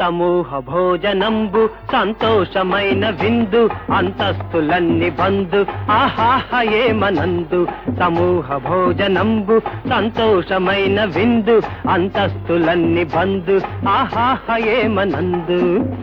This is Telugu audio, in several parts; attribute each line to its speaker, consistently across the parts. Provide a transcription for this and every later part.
Speaker 1: సమూహ భోజనంబు సంతోషమైన విందు అంతస్తులన్నీ బందు ఆహాహ ఏమనందు సమూహ భోజనంబు సంతోషమైన విందు అంతస్తులన్నీ బందు ఆహాహ ఏమనందు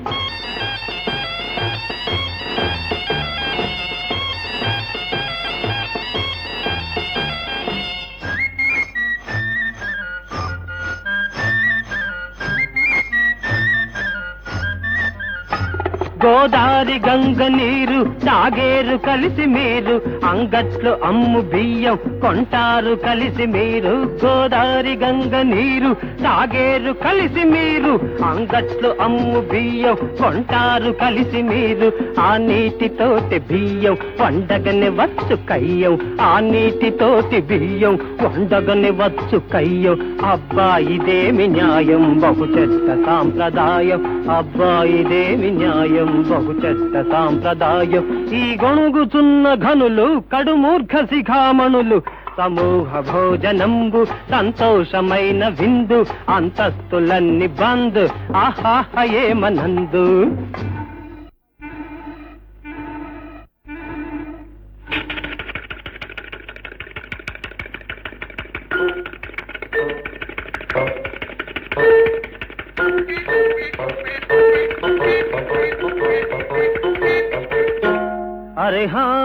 Speaker 1: గోదారి గంగ నీరు తాగేరు కలిసి మీరు అంగట్లో అమ్ము బియ్యం కొంటారు కలిసి మీరు గోదారి గంగ నీరు తాగేరు కలిసి మీరు అంగట్లో అమ్ము బియ్యం కొంటారు కలిసి మీరు ఆ నీటితోటి బియ్యం వండగని వచ్చు కయ్యం ఆ నీటితోటి బియ్యం వండగని వచ్చు కయ్యం అబ్బా ఇదేమి న్యాయం బహు చెడ్డ సాంప్రదాయం అబ్బా ఇదేమి న్యాయం బహు చెడ్డ సాంప్రదాయం ఈ గొణుగుచున్న ఘనులు కడుమూర్ఖ శిఖామణులు సమూహ భోజనంబు సంతోషమైన విందు అంతస్తులన్నీ బంద్ ఆహాహ ఏమనందు అరే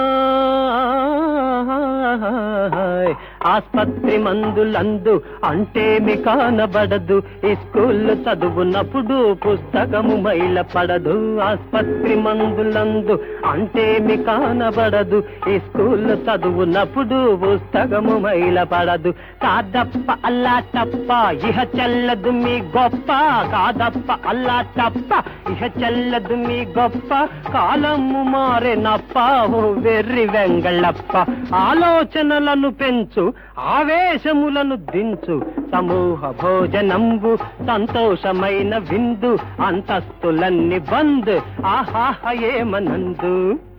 Speaker 1: ఆస్పత్రి మందులందు అంటేమి కానబడదు ఈ స్కూల్లో చదువునప్పుడు పుస్తకము మైల పడదు ఆస్పత్రి మందులందు అంటేమి కానబడదు ఈ స్కూల్లో చదువునప్పుడు పుస్తకము మైల పడదు కాదప్ప అల్లా తప్ప ఇహ చెల్లదు మీ గొప్ప కాదప్ప అల్లా తప్ప ఇహ చెల్లదు మీ గొప్ప కాలము మారేనప్ప ఓ వెర్రి వెంగళప్ప ఆలోచనలను పెంచు ఆవేశములను దించు సమూహ భోజనంబు సంతోషమైన విందు అంతస్తులన్నీ బంద్ ఆహాహ ఏమనందు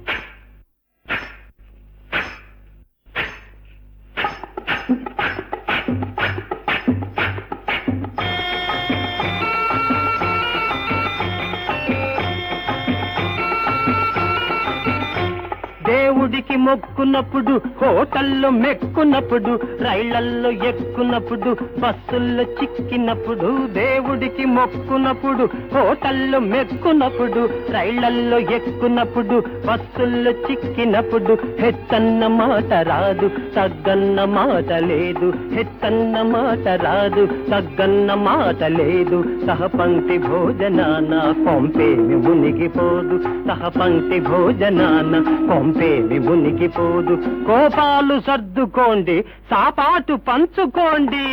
Speaker 1: దేవుడికి మొక్కున్నప్పుడు హోటల్లో మెక్కున్నప్పుడు రైళ్లల్లో ఎక్కున్నప్పుడు బస్సుల్లో చిక్కినప్పుడు దేవుడికి మొక్కున్నప్పుడు హోటల్లో మెక్కున్నప్పుడు రైళ్లల్లో ఎక్కున్నప్పుడు బస్సుల్లో చిక్కినప్పుడు హెచ్చన్న మాట రాదు తగ్గన్న మాట లేదు హెచ్చన్న మాట రాదు తగ్గన్న మాట లేదు సహపంక్తి భోజనాన కొంపేమి మునిగిపోదు సహపంక్తి భోజనాన కొంపేమి మునిగిపోదు కోపాలు సర్దుకోండి సాపాటు పంచుకోండి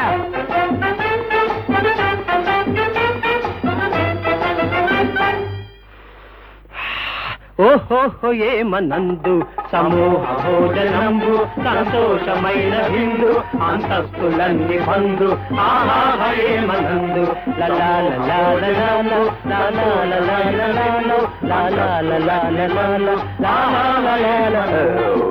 Speaker 1: ఓహోహో ఏమనందు సమూహ భోజనంబు సంతోషమైన విందు అంతస్తులన్నీ బందు ఆహాహ ఏమనందు లలా లలా లలాలో లాలా లలా లలాలో లాలా లలా లలాలో లాలా లలా